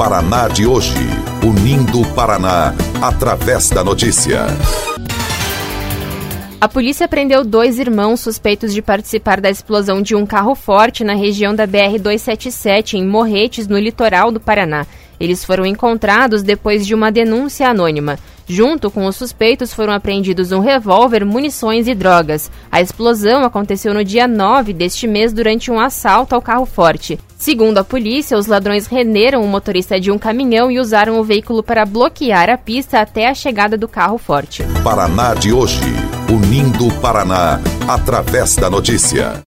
Paraná de hoje, unindo o Paraná através da notícia. A polícia prendeu 2 irmãos suspeitos de participar da explosão de um carro forte na região da BR-277, em Morretes, no litoral do Paraná. Eles foram encontrados depois de uma denúncia anônima. Junto com os suspeitos foram apreendidos um revólver, munições e drogas. A explosão aconteceu no dia 9 deste mês durante um assalto ao carro forte. Segundo a polícia, os ladrões renderam o motorista de um caminhão e usaram o veículo para bloquear a pista até a chegada do carro forte. Paraná de hoje, unindo o Paraná através da notícia.